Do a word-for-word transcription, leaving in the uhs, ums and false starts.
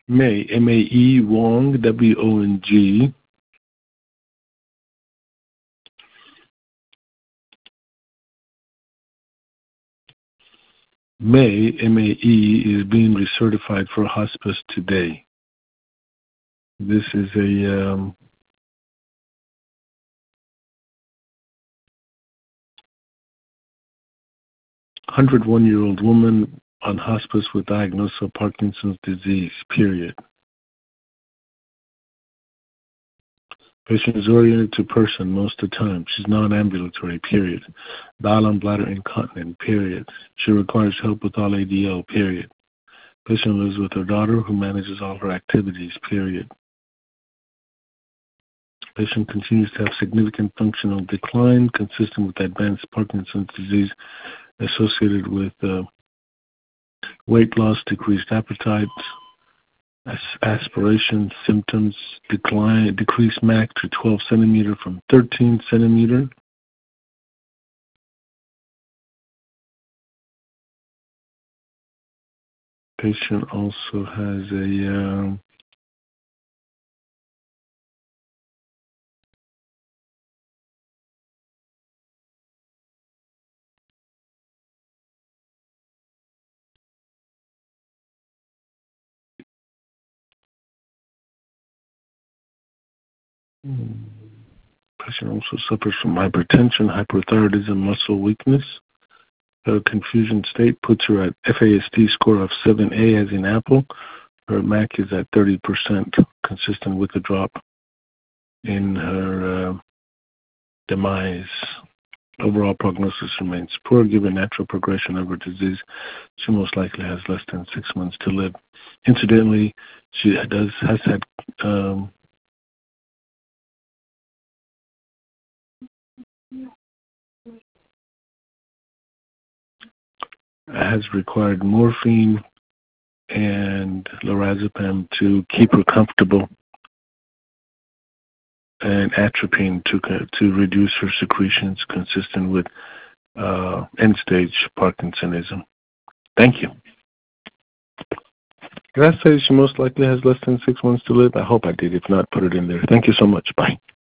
May, M A E, Wong, W O N G. May, M A E, is being recertified for hospice today. This is a um, one hundred one-year-old woman on hospice with diagnosis of Parkinson's disease, period. Patient is oriented to person most of the time. She's non-ambulatory, period. Bowel and bladder incontinent, period. She requires help with all A D O, period. Patient lives with her daughter who manages all her activities, period. Patient continues to have significant functional decline consistent with advanced Parkinson's disease associated with uh, weight loss, decreased appetite, as aspiration symptoms, decline, decreased M A C to twelve centimeter from thirteen centimeter. Patient also has a um, patient also suffers from hypertension, hyperthyroidism, muscle weakness. Her confusion state puts her at F A S D score of seven A as in Apple. Her M A C is at thirty percent, consistent with the drop in her uh, demise. Overall prognosis remains poor. Given natural progression of her disease, she most likely has less than six months to live. Incidentally, she does has had um, has required morphine and lorazepam to keep her comfortable, and atropine to to reduce her secretions, consistent with uh, end-stage Parkinsonism. Thank you. Did I say she most likely has less than six months to live? I hope I did. If not, put it in there. Thank you so much. Bye.